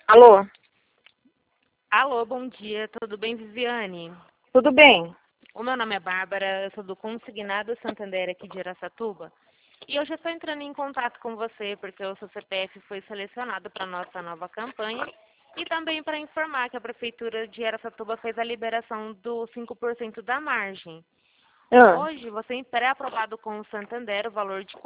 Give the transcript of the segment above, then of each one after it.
Alô? Alô, bom dia, tudo bem, Viviane? Tudo bem? O meu nome é Bárbara, eu sou do Consignado Santander aqui de Araçatuba. E eu já estou entrando em contato com você porque o seu CPF foi selecionado para a nossa nova campanha e também para informar que a Prefeitura de Araçatuba fez a liberação do 5% da margem. Ah, Hoje, você tem pré-aprovado com o Santander o valor de R$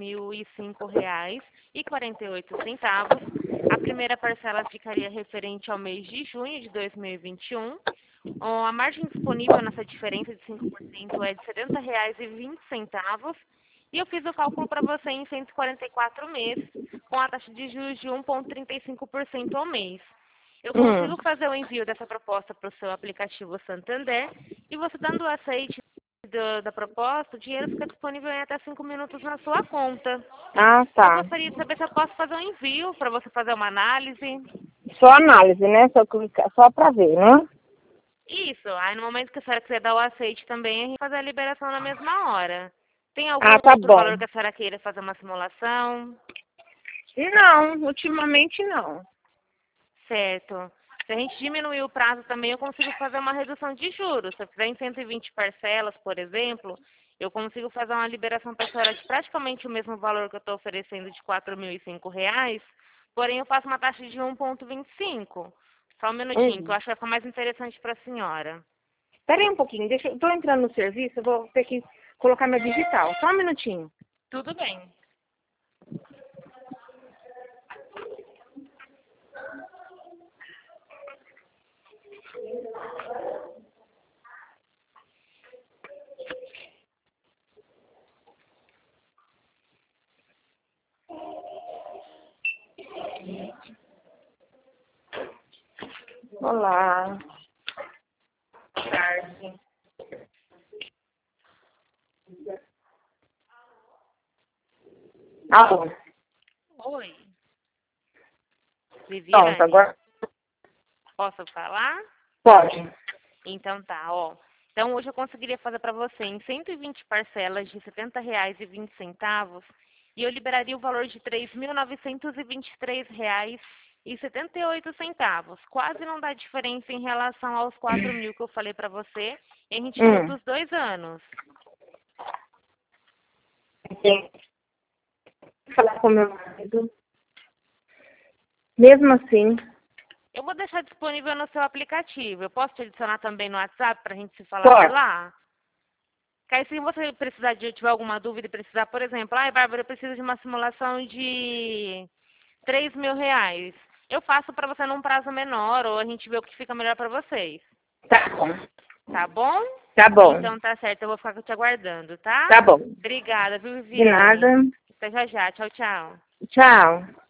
4.005,48. A primeira parcela ficaria referente ao mês de junho de 2021. A margem disponível nessa diferença de 5% é de R$ 70,20. E eu fiz o cálculo para você em 144 meses, com a taxa de juros de 1,35% ao mês. Eu consigo fazer o envio dessa proposta para o seu aplicativo Santander e você dando o aceite da proposta, o dinheiro fica disponível em até 5 minutos na sua conta. Ah, Eu tá. gostaria de saber se eu posso fazer um envio para você fazer uma análise. Só análise, né? Só clicar, só pra ver, né? Isso, aí no momento que a senhora quiser dar o aceite também, a gente faz a liberação na mesma hora. Tem algum Ah, tá outro valor bom. que a senhora queira fazer uma simulação? Não, ultimamente não. Certo. Se a gente diminuir o prazo também, eu consigo fazer uma redução de juros. Se eu fizer em 120 parcelas, por exemplo, eu consigo fazer uma liberação para a senhora de praticamente o mesmo valor que eu estou oferecendo de R$ 4.005, porém eu faço uma taxa de 1,25. Só um minutinho, que eu acho que vai ficar mais interessante para a senhora. Espera aí um pouquinho, eu tô entrando no serviço, eu vou ter que colocar meu digital. Só um minutinho. Tudo bem. Olá. Boa tarde. Alô? Oi, Pronto, Viviane, agora posso falar? pode. Então tá, ó. Então hoje eu conseguiria fazer para você em 120 parcelas de R$ 70,20 e eu liberaria o valor de R$ 3.923,78. Quase não dá diferença em relação aos 4.000 que eu falei para você e a gente reduz 2 anos. Tem que falar com meu marido. Mesmo assim, Eu vou deixar disponível no seu aplicativo. Eu posso te adicionar também no WhatsApp para a gente se falar por pode. lá? Que aí, se você precisar tiver alguma dúvida e precisar, por exemplo, ai, Bárbara, eu preciso de uma simulação de R$ 3.000. Eu faço para você num prazo menor, ou a gente vê o que fica melhor para vocês. Tá bom. Tá bom? Tá bom. Então tá certo, eu vou ficar te aguardando, tá? Tá bom. Obrigada, viu, De nada. Viviane? Até já já. Tchau, tchau. Tchau.